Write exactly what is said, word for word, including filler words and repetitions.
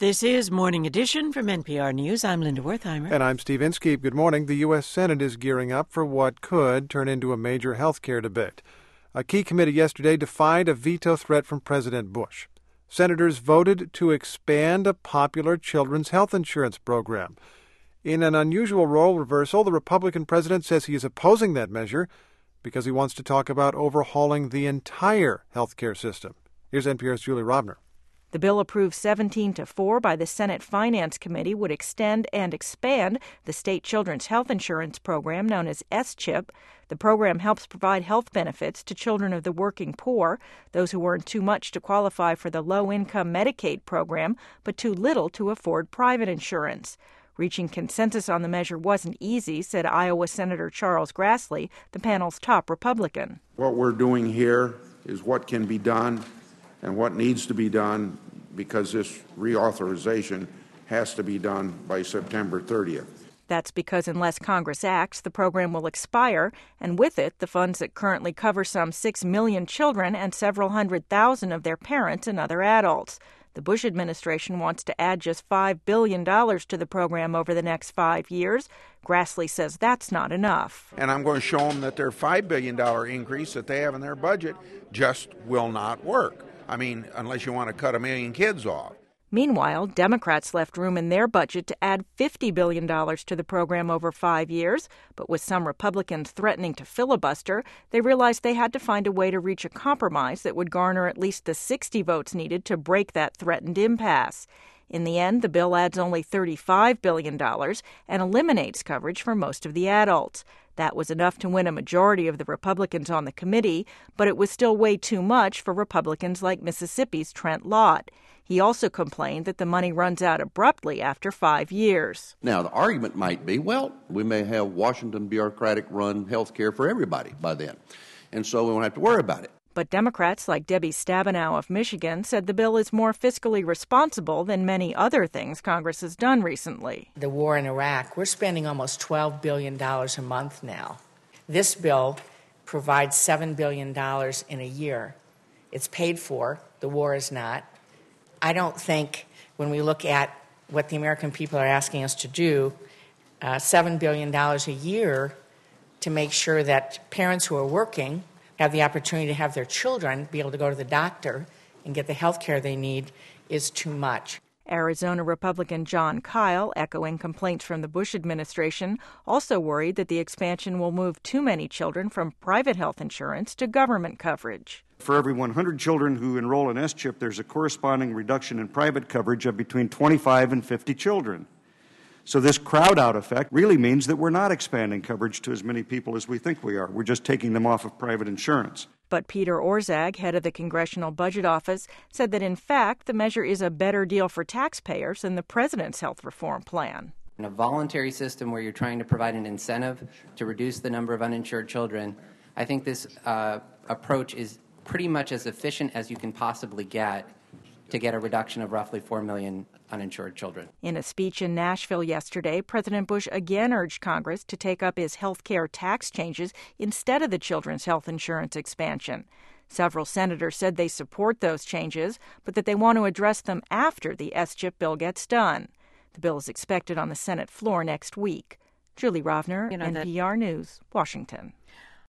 This is Morning Edition from N P R News. I'm Linda Wertheimer. And I'm Steve Inskeep. Good morning. The U S. Senate is gearing up for what could turn into a major health care debate. A key committee yesterday defied a veto threat from President Bush. Senators voted to expand a popular children's health insurance program. In an unusual role reversal, the Republican president says he is opposing that measure because he wants to talk about overhauling the entire health care system. Here's N P R's Julie Rovner. The bill approved seventeen to four by the Senate Finance Committee would extend and expand the state children's health insurance program known as S CHIP. The program helps provide health benefits to children of the working poor, those who earn too much to qualify for the low-income Medicaid program, but too little to afford private insurance. Reaching consensus on the measure wasn't easy, said Iowa Senator Charles Grassley, the panel's top Republican. What we're doing here is what can be done and what needs to be done, because this reauthorization has to be done by September thirtieth. That's because unless Congress acts, the program will expire, and with it, the funds that currently cover some six million children and several hundred thousand of their parents and other adults. The Bush administration wants to add just five billion dollars to the program over the next five years. Grassley says that's not enough. And I'm going to show them that their five billion dollars increase that they have in their budget just will not work. I mean, unless you want to cut a million kids off. Meanwhile, Democrats left room in their budget to add fifty billion dollars to the program over five years. But with some Republicans threatening to filibuster, they realized they had to find a way to reach a compromise that would garner at least the sixty votes needed to break that threatened impasse. In the end, the bill adds only thirty-five billion dollars and eliminates coverage for most of the adults. That was enough to win a majority of the Republicans on the committee, but it was still way too much for Republicans like Mississippi's Trent Lott. He also complained that the money runs out abruptly after five years. Now, the argument might be, well, we may have Washington bureaucratic-run health care for everybody by then, and so we won't have to worry about it. But Democrats like Debbie Stabenow of Michigan said the bill is more fiscally responsible than many other things Congress has done recently. The war in Iraq, we're spending almost twelve billion dollars a month now. This bill provides seven billion dollars in a year. It's paid for. The war is not. I don't think when we look at what the American people are asking us to do, uh, seven billion dollars a year to make sure that parents who are working have the opportunity to have their children be able to go to the doctor and get the health care they need is too much. Arizona Republican Jon Kyl, echoing complaints from the Bush administration, also worried that the expansion will move too many children from private health insurance to government coverage. For every one hundred children who enroll in S CHIP, there's a corresponding reduction in private coverage of between twenty-five and fifty children. So this crowd-out effect really means that we're not expanding coverage to as many people as we think we are. We're just taking them off of private insurance. But Peter Orszag, head of the Congressional Budget Office, said that, in fact, the measure is a better deal for taxpayers than the president's health reform plan. In a voluntary system where you're trying to provide an incentive to reduce the number of uninsured children, I think this uh, approach is pretty much as efficient as you can possibly get to get a reduction of roughly four million uninsured children. In a speech in Nashville yesterday, President Bush again urged Congress to take up his health care tax changes instead of the children's health insurance expansion. Several senators said they support those changes, but that they want to address them after the S CHIP bill gets done. The bill is expected on the Senate floor next week. Julie Rovner, you know, N P R News, Washington.